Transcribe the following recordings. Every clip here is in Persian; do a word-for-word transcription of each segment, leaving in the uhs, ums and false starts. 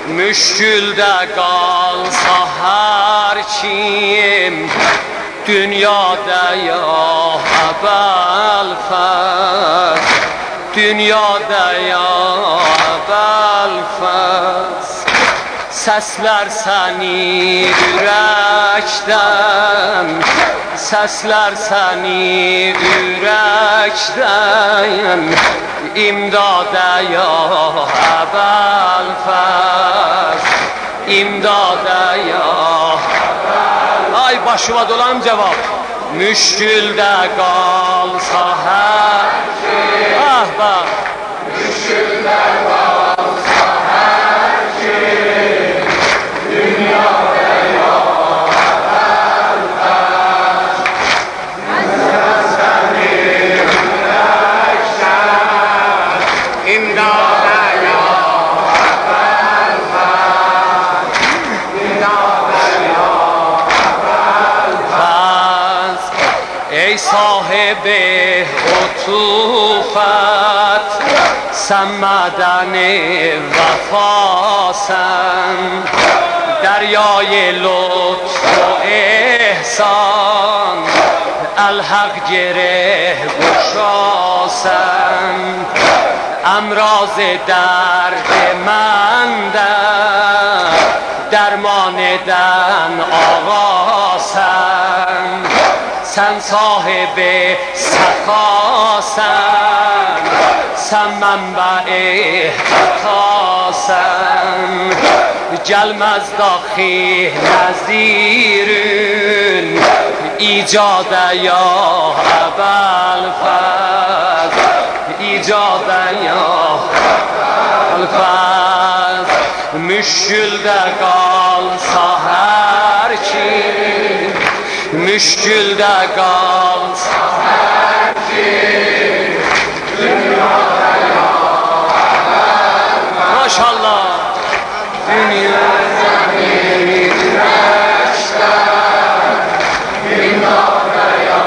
müşkülde kalsa her kim dünyada ya Ebelfez, dünyada ya Ebelfez. Sesler seni yürekten, sesler seni yürekten, imdada ya Ebelfez, imdada ya Ebelfez. Ay başıma dolan cevap. Müşkülde kalsa her şey, ah bak, müşkülde kalsa her şey, dünyada ya Ebelfez. Sesler seni yürekten, imdada ya Ebelfez, imdada ya Ebelfez. Ey sahibi utufet, sen madeni vefasen, deryای لطف و احسان، الحق گره گشاسن. امراض درد من در درمان دن آقاسن. سن صاحب سخاسن، سن منبع عطاسن. جلم از داخل نظیرون، ایجاد یا ابوالفضل، ایجاد یا ابوالفضل. مشکلde kalsa her kim، müşkülde kalsa her kim، dünyada ya Ebelfez. Maşallah. Dünya seni güneşten, imdada ya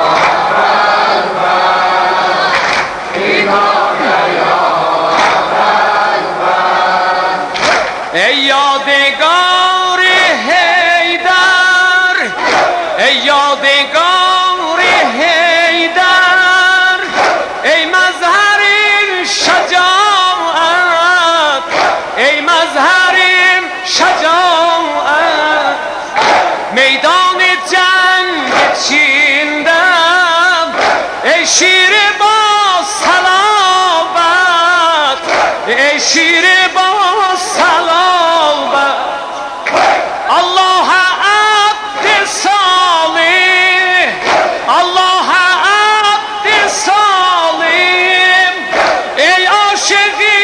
Ebelfez, imdada ya Ebelfez. Ey yadigar-ı Heydar, ey yadigar-ı Heydar، ey mezher-i şecaat، ey mezher-i şecaat. Meydan-ı cenk içinde ey şir-i basalabet، ey şir-i basalabet. Allah'a abd-i salih، Allah'a abd-i salim، ey aşık-ı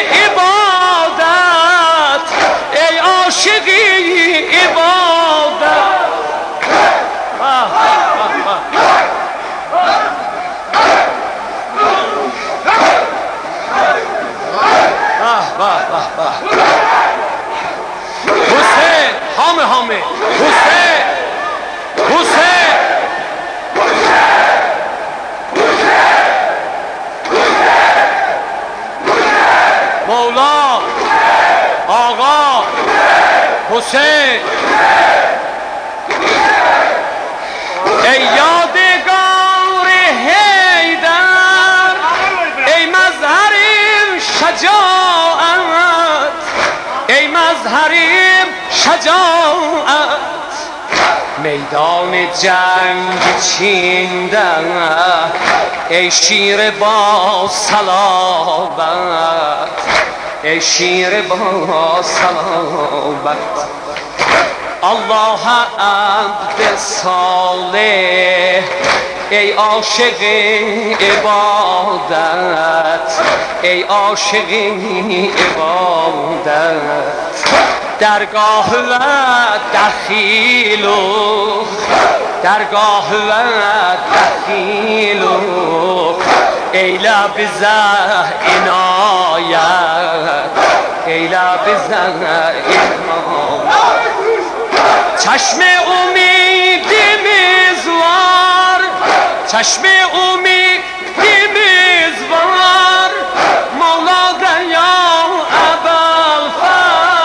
ibadet، ey aşık-ı ibadet. Ah, ah, ah. Ah, bah, bah, bah. Hüseyin, hami hami, Hüseyin, Hüseyin. Mevla, Ağa, Hüseyin. Ey yadigar-ı Heydar، ey mezher-i şecaat، ey mezher-i şecaat. Meydan-ı cenk içinde ey şir basalabet، ey şir basalabet. Allah'a abd-i salih، ey aşık ibadet، ey aşık ibadet. درگاه و دخیل و درگاه و دخیل و ای لب زه عنایت، ای لب زه عنایت. چشم امید میزوار، چشم امید میزوار، مولا یا ابوالفضل.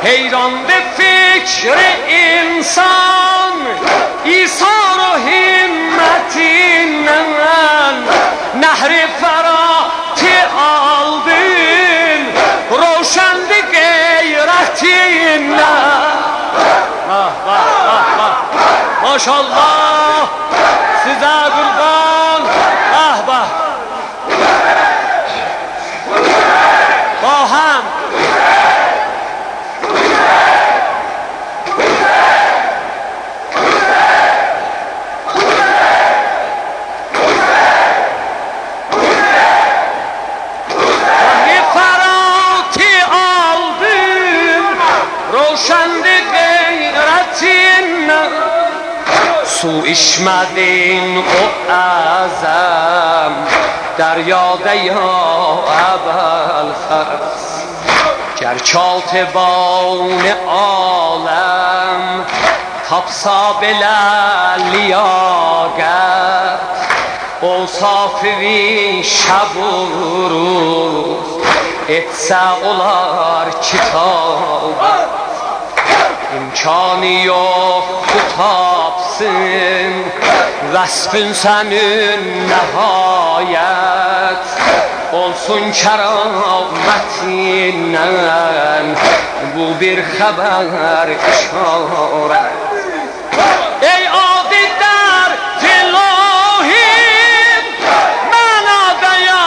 حیران به فکر انسان ایثار و همتی نن نهر فراتی aldın روشنده غیرتی نن ماشالله size kurban ah bah با هم سو اشمدین و ازم در یاد یا ابوالفضل گرچاتبان عالم تپسا بل لیاقت اوصاف وی شب و روز etse olar kitap İmkanı yok tutapsın Vasfın senin nihayet Olsun kerametinden Bu bir haber işaret Ey adi der filahim Manada ya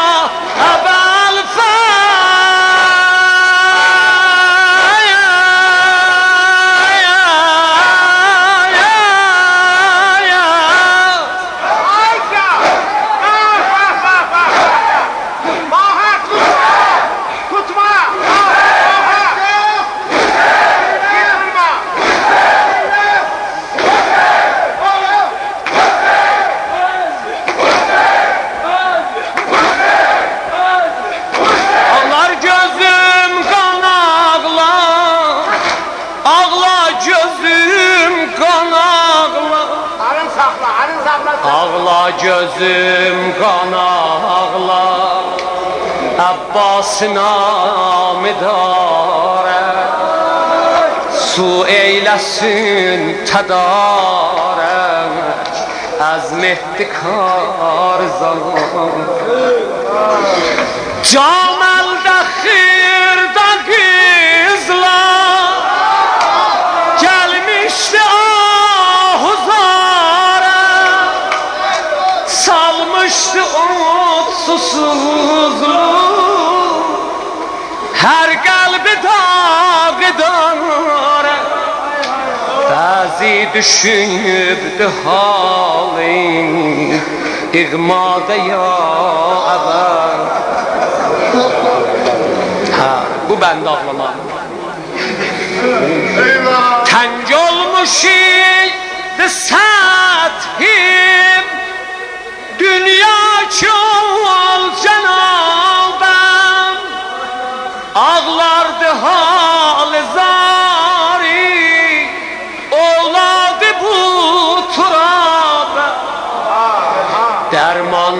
Ağla gözüm kan ağla Abbas namı dare Su eylesin tedarek Azmetti kar zaman Camelde xırda kızlar Gelmişti Salmıştı ot susuzluğu Her kalbi dağıdar Bazı düşünübdü halin İğmada ya avar Ha, bu bende ağlama Tənc olmuş idi səthim Dünya çol cenabem Ağlardı hal zari Oğladı bu turabe Derman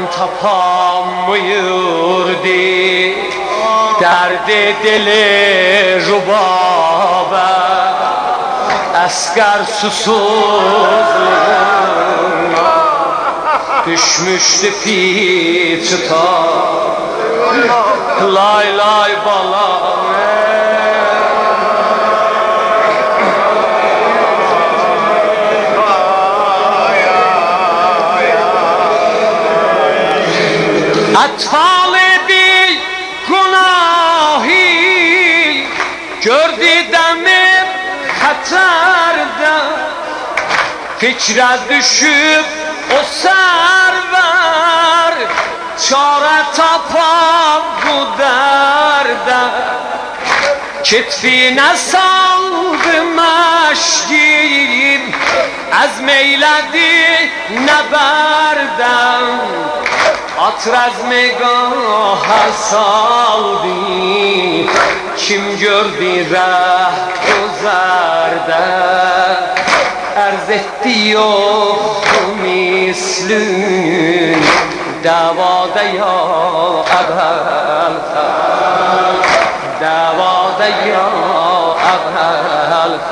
tapamıyordu Derdi dili rubabe Asgar susuzluğuna Düşmüştü pi çıta Lay lay bala Atfalı bir günahi Gördü demir hatırda Fikre düşüp o server çare tapam bu derde Kitfine saldı meşkim Azmeyledi neberden Atrazmegaha saldı Kim gördü reh gözerde Erz etti yoktu mislün Davada ya Ebel Davada ya اول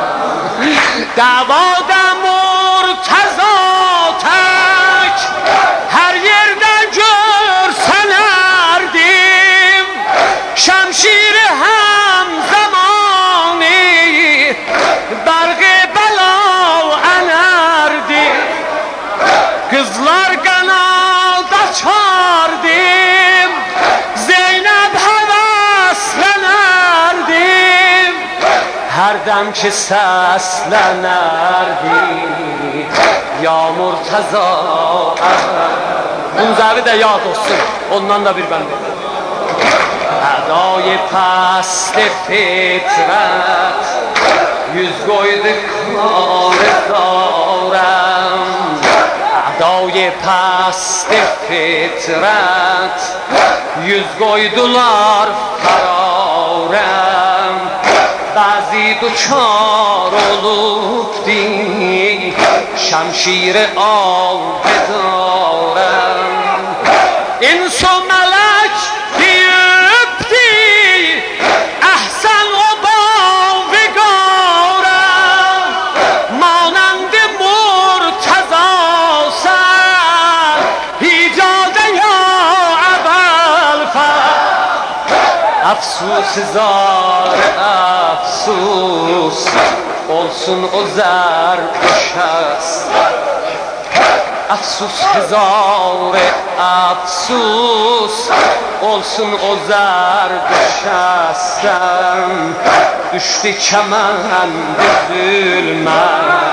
دعوادم مرتضا تک هر yerden görsen erdim şemşir hem zamani berge bela enerdi kızlar kanalda çardım Zeynep heveslenerdim her dem ki seslenerdi ya Murtaza Bunun de yad olsun ondan da bir ben Edای پست فطرت yüz koydu kâre dârem Edای پست fitret yüz koydular kararem Bazı duçar olubdi şemşire al bedarem İnsan melek deyipdi ehsen o bavigارem مانند مرتضا sen hicade ya ابوالفضل Afsus zar afsus olsun o zar şahs Afsus hezar afsus olsun o zar şahsem düştü kemende zulme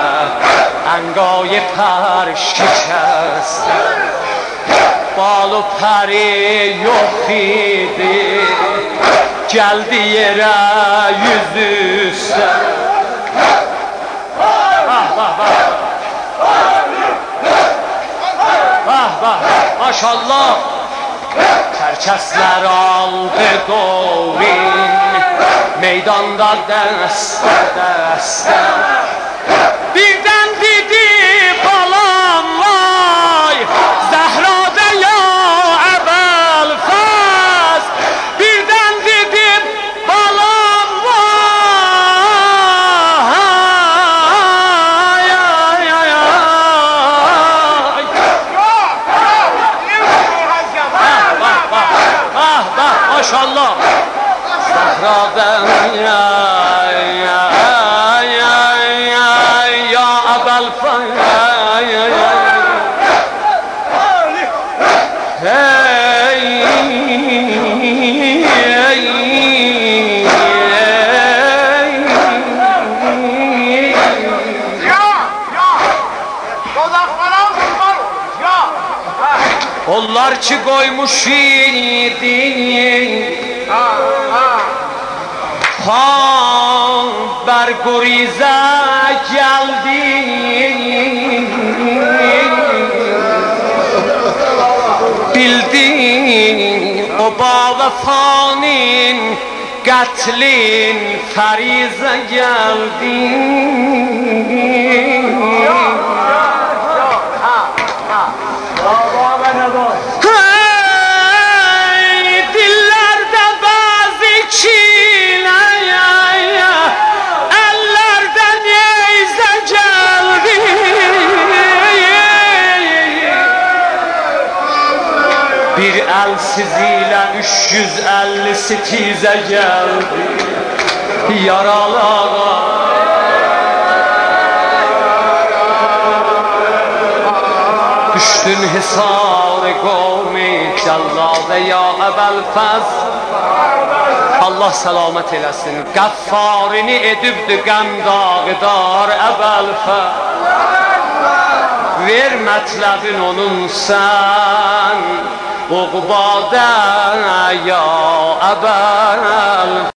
انگای پر شکستم بال و پری یخیده geldi yere yüzüstü Vah vah vah Vah vah maşallah Çerkesler aldı doğrin Meydanda deste deste Birden dedi balam vay Zehra'da ya Ebelfaz Birden dedim balam vay ay ay ay Vah vah vah vah maşallah Zehra'da ya ya Onlar ki koymuş idi Ha bergurize geldi Bildin o ba vefanın Katlin farize geldi Hey dillerde bazı çile Ellerden neyse geldi Bir elsiz ile üç yüz elli sekize geldi Yaralara Düştün hisar-ı qavmi Cəlladə ya Əbəlfəz Allah selamet eləsin Qəffarini edibdi qəm dağıdar Əbəlfəz Ver mətləbin onun sən Uqbadə ya Əbəlfəz